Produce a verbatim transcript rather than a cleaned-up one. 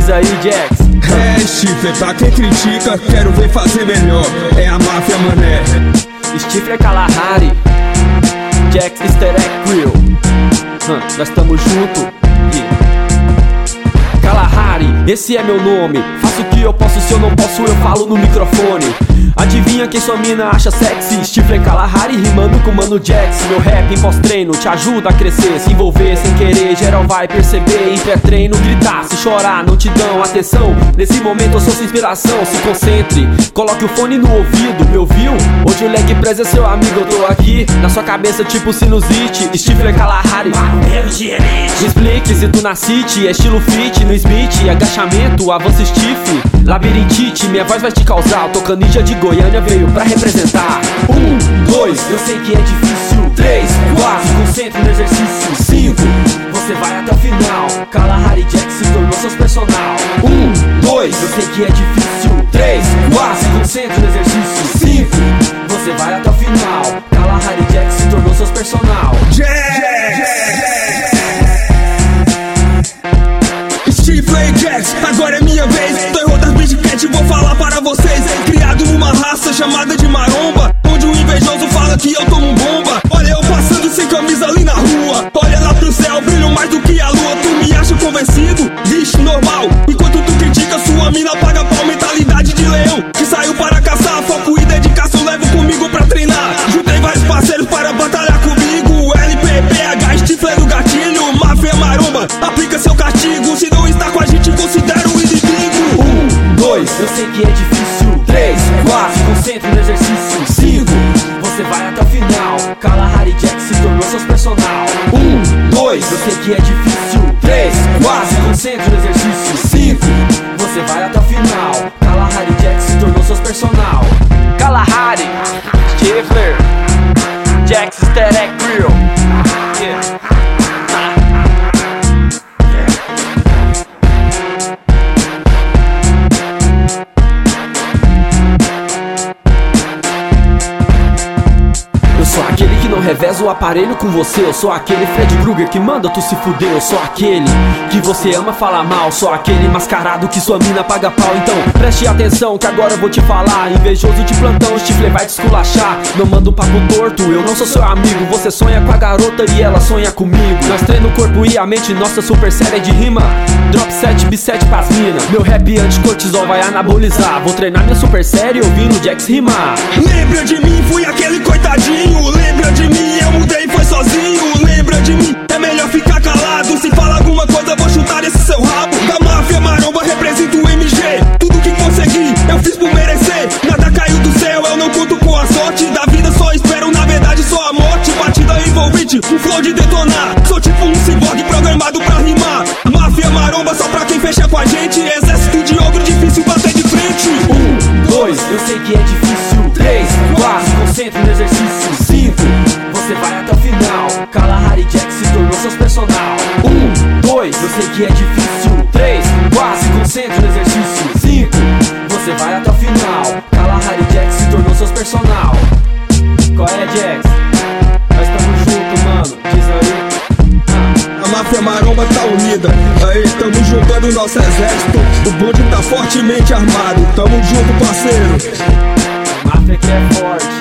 Diz aí, Jax. É, Stifler, pra quem critica, quero ver fazer melhor. É a máfia, mané. Stifler Kalahari, Jax Easter Egg Crew. hum, Nós tamo junto. yeah. Kalahari, esse é meu nome. Faço o que eu posso, se eu não posso eu falo no microfone. Adivinha quem sua mina acha sexy? Stifler Kalahari rimando com Mano Jax. Meu rap em pós-treino te ajuda a crescer. Se envolver sem querer, geral vai perceber. Em pré-treino gritar, se chorar não te dão atenção. Nesse momento eu sou sua inspiração, se concentre. Coloque o fone no ouvido, me ouviu? Hoje o leg press é seu amigo, eu tô aqui na sua cabeça tipo sinusite. Stifler Kalahari, me explique se tu na city. É estilo fit, no Smith, agachamento, avanço stiff. Labirintite, minha voz vai te causar. Eu tô canija de Goiânia, veio pra representar. Um, dois, eu sei que é difícil. Três, quatro, se concentre no exercício. Cinco, você vai até o final. Kalahari Jax se tornou seus personal. Um, dois, eu sei que é difícil. Três, quatro, se concentre no exercício. Cinco, você vai até o final. Kalahari Jax se tornou seus personal. Stifler Jax, agora é minha vez. Tô em rodas Bridgecat, vou falar para vocês. Criado numa raça chamada de maromba, onde o invejoso fala que eu tomo bomba. Olha eu passando sem camisa ali na rua. Olha lá pro céu, brilho mais do que a lua. Tu me acha convencido? Vixe, normal. Enquanto tu critica, sua mina paga pau. Mentalidade de leão, que saiu para caçar. Foco e dedicação, levo comigo pra treinar. Juntei vários parceiros para batalhar comigo. L P P H, Stifler do gatilho. Máfia maromba, aplica seu castigo. Se não está com a gente, considera um inimigo. Um, dois, eu sei que é difícil. Três, quatro, se concentre no exercício. Cinco, você vai até o final. Kalahari Jax se tornou seus personal. Um, dois, eu sei que é difícil. Três, quatro, se concentre no exercício. Cinco, você vai até o final. Kalahari Jax se tornou seus personal. Kalahari, Stifler, Jax Easter Egg Crew. yeah. Eu sou aquele que não reveza o aparelho com você. Eu sou aquele Fred Krueger que manda tu se fuder. Eu sou aquele que você ama falar mal. Sou aquele mascarado que sua mina paga pau. Então preste atenção que agora eu vou te falar. Invejoso de plantão, Stifler vai te esculachar. Não manda um papo torto, eu não sou seu amigo. Você sonha com a garota e ela sonha comigo. Nós treina o corpo e a mente, nossa super série de rima. Drop set, b sete pras mina. Meu rap anti-cortisol vai anabolizar. Vou treinar minha super série ouvindo Jax rimar. Lembra de mim, fui aquele coitadinho. Lembra de mim, eu mudei e foi sozinho. Lembra de mim, é melhor ficar calado. Se fala alguma coisa, vou chutar esse seu rabo. Da máfia maromba, represento o M G. Tudo que consegui, eu fiz por merecer. Nada caiu do céu, eu não conto com a sorte. Da vida só espero, na verdade, só a morte. Batida envolvente, um flow de detonar. Sou tipo um ciborgue programado pra rimar. Máfia maromba, só pra quem fecha com a gente. Exército de ogro, difícil bater de frente. Um, dois, eu sei que é difícil. Três, quatro, se concentre no exercício. Cinco, você vai até o final. Kalahari Jax se tornou seus personal. Um, dois, eu sei que é difícil. Três, quatro, se concentre no exercício. Cinco, você vai até o final. Kalahari Jax se tornou seus personal. Qual é, Jax? Nós tamo junto, mano. Diz aí. A máfia maromba tá unida. Aí, tamo juntando nosso exército. O bonde tá fortemente armado. Tamo junto, parceiro. Máfia que é forte.